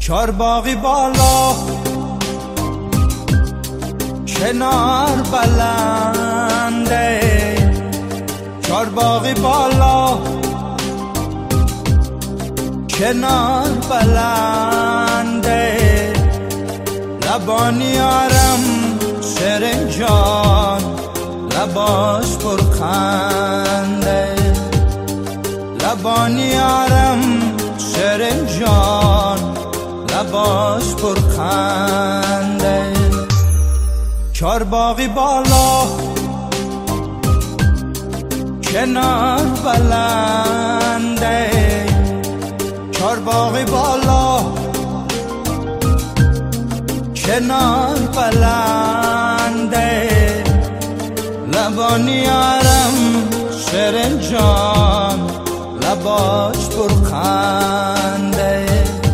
چارباغی بالا کنار بلنده، چارباغی بالا کنار بلنده، لبانی آرم سرنجان لباش پرخنده، لبانی آرم سرنجان لباش پرخنده. چارباغی بالا کنار بلنده، چارباغی بالا کنار بلنده، لبانی آرم سرنجان لباش پرخنده،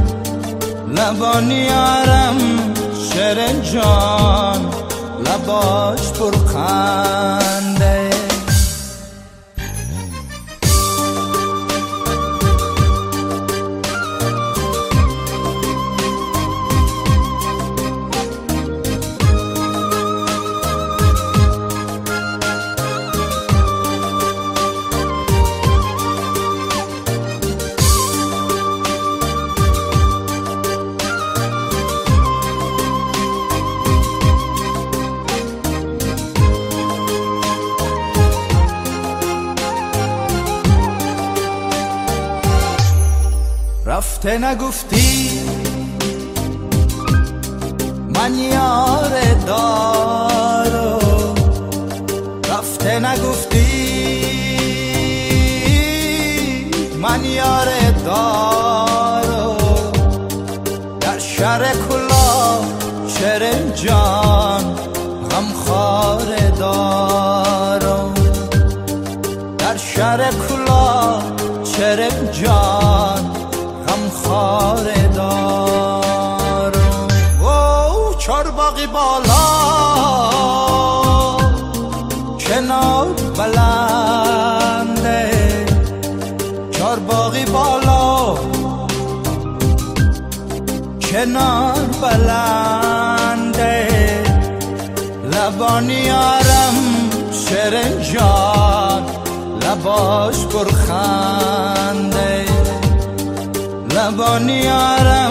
لبانی آرم سرنجان لباش پرخنده. رفته نگفتی من یار دارو، رفته نگفتی من یار دارو، در شهر کلا شرنجان غمخوار دارو، در شهر کلا شرنجان غمخوار دارم. او چارباغی بالا کنار بلنده، چارباغی بالا کنار بلنده، لبانی آرم سرنجان لباش پرخنده، لبانی آرم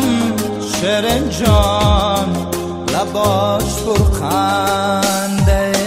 سرنجان لباش پرخنده.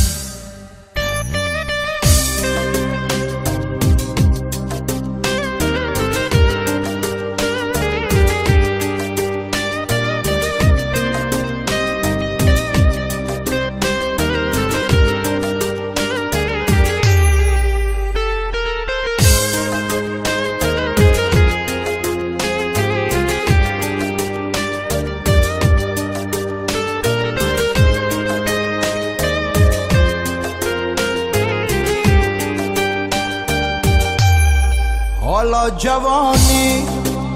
حالا جوانی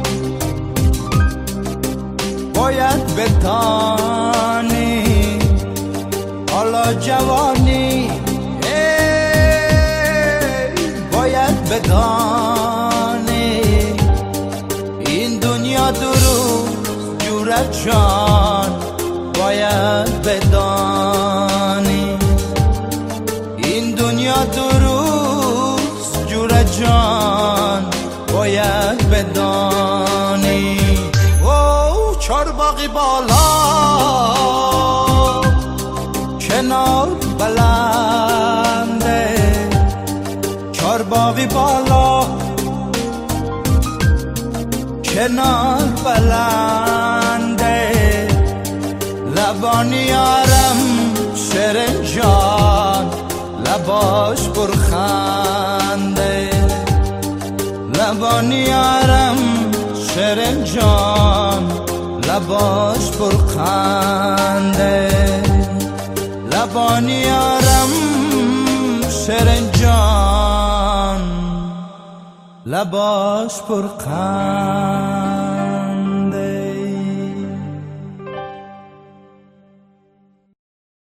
باید بتانی، حالا جوانی باید بدانی، این دنیا درو جورت جان باید بدانی، این دنیا درو جورت جان باید بدانی. او چارباغی بالا کنار بلنده، چارباغی بالا کنار بلنده، لبانی آرم سرنجان لباش پرخنده، لبانی آرم سرنجان لباش پرخنده، لبانی آرم سرنجان لباش پرخنده.